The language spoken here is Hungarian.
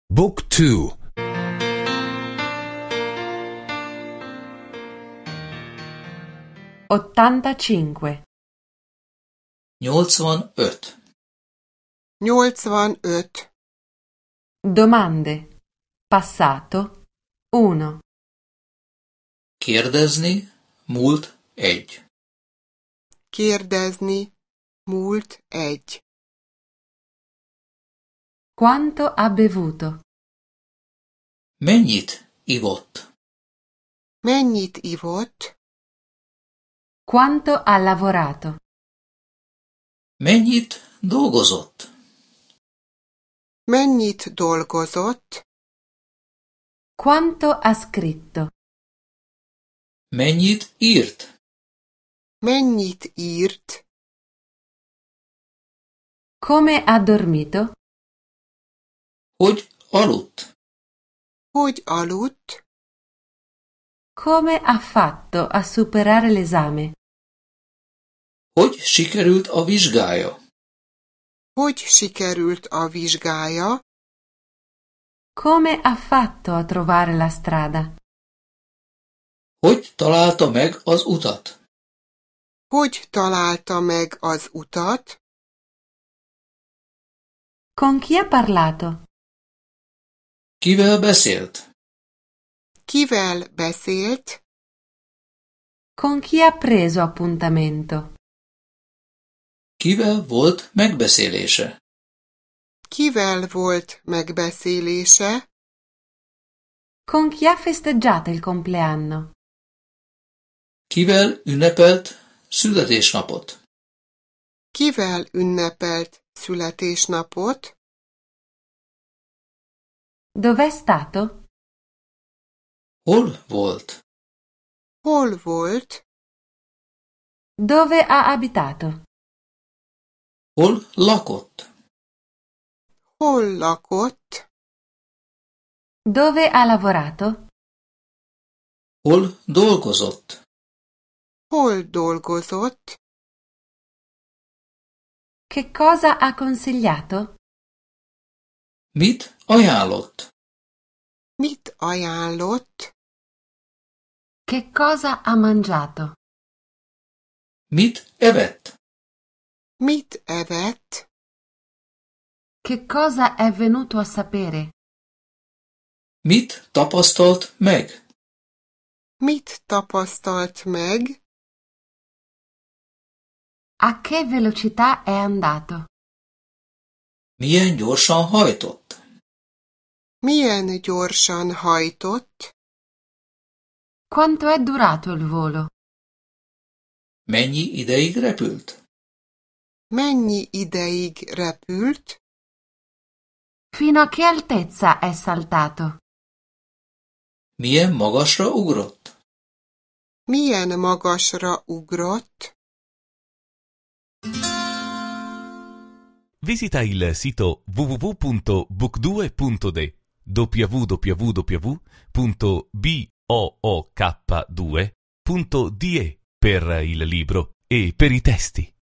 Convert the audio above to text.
Book 2. 85. 85. 85. Domande. Passato 1. Kérdezni, múlt 1. Kérdezni, múlt 1. Quanto ha bevuto? Mennyit ivott? Mennyit ivott? Quanto ha lavorato? Mennyit dolgozott? Mennyit dolgozott? Quanto ha scritto? Mennyit írt? Mennyit írt? Come ha dormito? Hogy aludt? Hogy aludt? Come ha fatto a superare l'esame? Hogy sikerült a vizsgája? Hogy sikerült a vizsgája? Come ha fatto a trovare la strada? Hogy találta meg az utat? Hogy találta meg az utat? Con chi ha parlato? Kivel beszélt? Kivel beszélt? Con chi ha preso appuntamento? Kivel volt megbeszélése? Kivel volt megbeszélése? Con chi ha festeggiato il compleanno? Kivel ünnepelt születésnapot? Kivel ünnepelt születésnapot? Dov'è stato? Hol volt? Hol volt? Dove ha abitato? Hol lakott? Hol lakott? Dove ha lavorato? Hol dolgozott? Hol dolgozott? Che cosa ha consigliato? Mit ajánlott? Mit ajánlott? Che cosa ha mangiato? Mit evett? Mit evett? Che cosa è venuto a sapere? Mit tapasztalt meg? Mit tapasztalt meg? A che velocità è andato? Milyen gyorsan hajtott? Milyen gyorsan hajtott? Quanto è durato il volo? Mennyi ideig repült? Mennyi ideig repült? Fino a che altezza è saltato? Milyen magasra ugrott? Milyen magasra ugrott? Visita il sito www.book2.de www.book2.de per il libro e per i testi.